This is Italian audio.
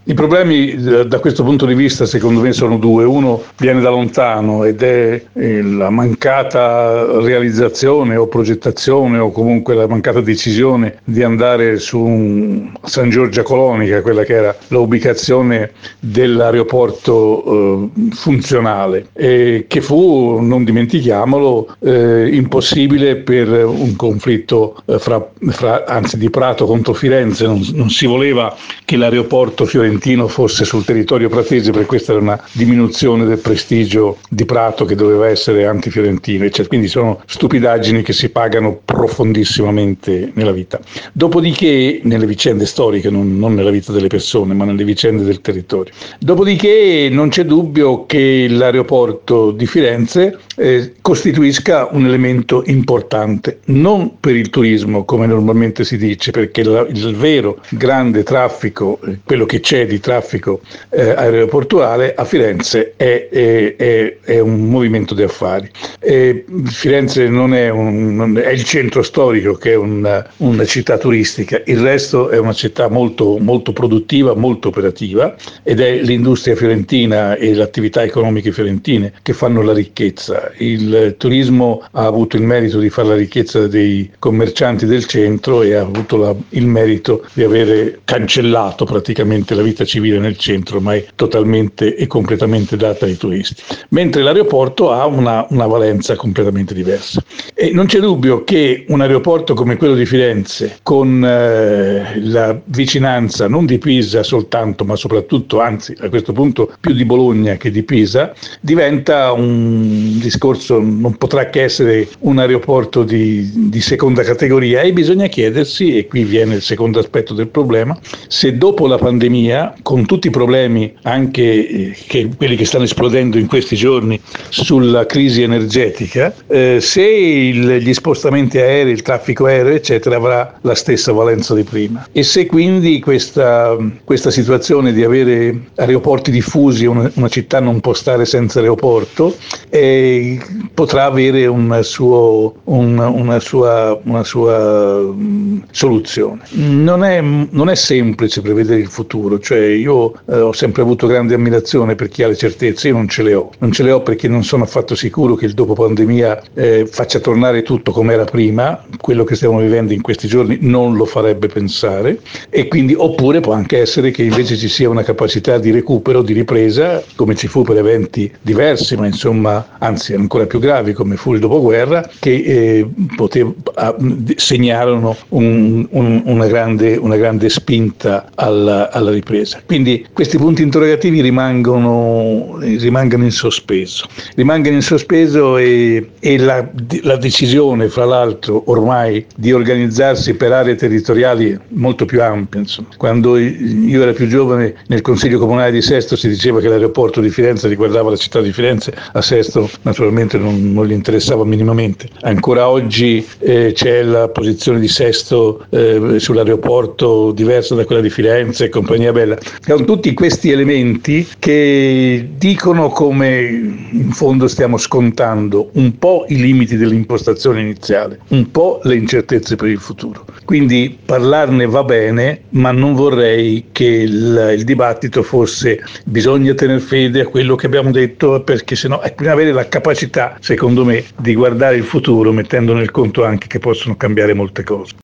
I problemi da questo punto di vista secondo me sono due. Uno viene da lontano ed è la mancata realizzazione o progettazione o comunque la mancata decisione di andare su San Giorgia Colonica, quella che era l'ubicazione dell'aeroporto funzionale, che fu, non dimentichiamolo, impossibile per un conflitto anzi di Prato contro Firenze. Non si voleva che l'aeroporto fiorentino fosse sul territorio pratese, perché questa era una diminuzione del prestigio di Prato che doveva essere antifiorentino, eccetera. Quindi sono stupidaggini che si pagano profondissimamente nella vita. Dopodiché, nelle vicende storiche, non nella vita delle persone, ma nelle vicende del territorio. Dopodiché non c'è dubbio che l'aeroporto di Firenze costituisca un elemento importante, non per il turismo come normalmente si dice, perché il vero grande traffico, quello che c'è di traffico aeroportuale a Firenze è un movimento di affari. Firenze non è il centro storico, che è una città turistica, il resto è una città molto, molto produttiva, molto operativa, ed è l'industria fiorentina e le attività economiche fiorentine che fanno la ricchezza. Il turismo ha avuto il merito di fare la ricchezza dei commercianti del centro e ha avuto il merito di avere cancellato praticamente la vita civile nel centro, ma è totalmente e completamente data ai turisti, mentre l'aeroporto ha una valenza completamente diversa. E non c'è dubbio che un aeroporto come quello di Firenze, con la vicinanza non di Pisa soltanto, ma soprattutto, anzi a questo punto più di Bologna che di Pisa, diventa un discorso, non potrà che essere un aeroporto di seconda categoria, e bisogna chiedersi, e qui viene il secondo aspetto del problema, se dopo la pandemia, con tutti i problemi anche quelli che stanno esplodendo in questi giorni sulla crisi energetica, se gli spostamenti aerei, il traffico aereo eccetera avrà la stessa valenza di prima, e se quindi questa situazione di avere aeroporti diffusi, una città non può stare senza aeroporto, potrà avere una sua soluzione. Non è semplice prevedere il futuro, cioè io ho sempre avuto grande ammirazione per chi ha le certezze. Io non ce le ho perché non sono affatto sicuro che il dopo pandemia faccia tornare tutto come era prima. Quello che stiamo vivendo in questi giorni non lo farebbe pensare, e quindi, oppure può anche essere che invece ci sia una capacità di recupero, di ripresa, come ci fu per eventi diversi, ma insomma anzi ancora più gravi come fu il dopoguerra, che segnarono una grande spinta alla ripresa. Quindi questi punti interrogativi rimangono in sospeso. E la decisione, fra l'altro, ormai di organizzarsi per aree territoriali molto più ampie. Insomma. Quando io ero più giovane, nel Consiglio Comunale di Sesto si diceva che l'aeroporto di Firenze riguardava la città di Firenze, a Sesto naturalmente non gli interessava minimamente. Ancora oggi c'è la posizione di Sesto sull'aeroporto diversa da quella di Firenze e compagnia bella. Sono tutti questi elementi che dicono come in fondo stiamo scontando un po' i limiti dell'impostazione iniziale, un po' le incertezze per il futuro. Quindi parlarne va bene, ma non vorrei che il dibattito fosse bisogna tener fede a quello che abbiamo detto, perché sennò bisogna avere la capacità, secondo me, di guardare il futuro mettendo nel conto anche che possono cambiare molte cose.